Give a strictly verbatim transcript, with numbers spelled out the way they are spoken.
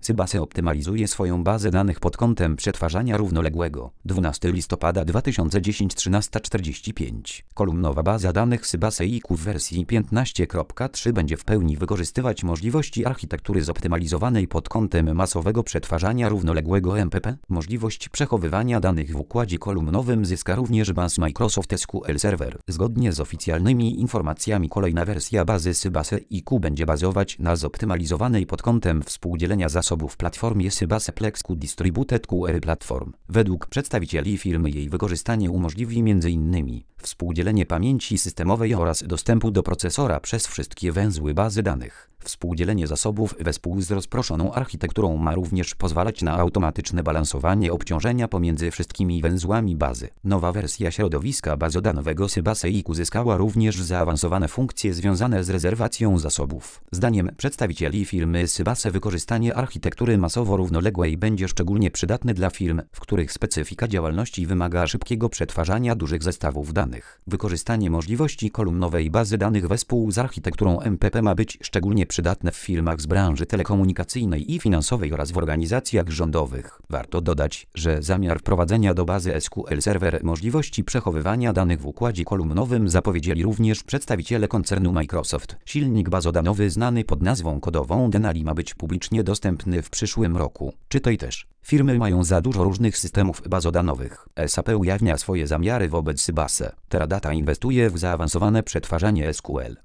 Sybase optymalizuje swoją bazę danych pod kątem przetwarzania równoległego. dwunastego listopada dwa tysiące dziesiątego trzynaście czterdzieści pięć. Kolumnowa baza danych Sybase I Q w wersji piętnaście kropka trzy będzie w pełni wykorzystywać możliwości architektury zoptymalizowanej pod kątem masowego przetwarzania równoległego M P P. Możliwość przechowywania danych w układzie kolumnowym zyska również baz Microsoft S Q L Server. Zgodnie z oficjalnymi informacjami kolejna wersja bazy Sybase I Q będzie bazować na zoptymalizowanej pod kątem współdzielenia zasobów platformie Sybase Plex Q Distributed Q R Platform. Według przedstawicieli firmy jej wykorzystanie umożliwi między innymi współdzielenie pamięci systemowej oraz dostępu do procesora przez wszystkie węzły bazy danych. Współdzielenie zasobów wespół z rozproszoną architekturą ma również pozwalać na automatyczne balansowanie obciążenia pomiędzy wszystkimi węzłami bazy. Nowa wersja środowiska bazodanowego Sybase I Q zyskała również zaawansowane funkcje związane z rezerwacją zasobów. Zdaniem przedstawicieli firmy Sybase wykorzystanie architektury masowo-równoległej będzie szczególnie przydatne dla firm, w których specyfika działalności wymaga szybkiego przetwarzania dużych zestawów danych. Wykorzystanie możliwości kolumnowej bazy danych wespół z architekturą M P P ma być szczególnie przydatne w firmach z branży telekomunikacyjnej i finansowej oraz w organizacjach rządowych. Warto dodać, że zamiar wprowadzenia do bazy S Q L Server możliwości przechowywania danych w układzie kolumnowym zapowiedzieli również przedstawiciele koncernu Microsoft. Silnik bazodanowy znany pod nazwą kodową Denali ma być publicznie dostępny w przyszłym roku. Czytaj też. Firmy mają za dużo różnych systemów bazodanowych. S A P ujawnia swoje zamiary wobec Sybase. Teradata inwestuje w zaawansowane przetwarzanie S Q L.